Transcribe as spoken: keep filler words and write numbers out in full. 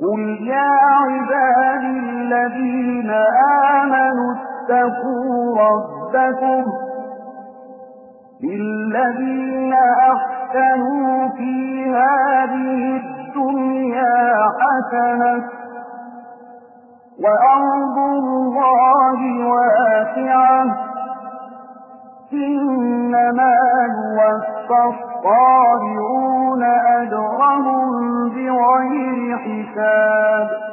قل يا عبادي الذين آمنوا اتقوا ربكم للذين أحسنوا في هذه الدنيا حسنة وأرض الله واسعة إنما يوفى الصابرون أجرهم بغير حساب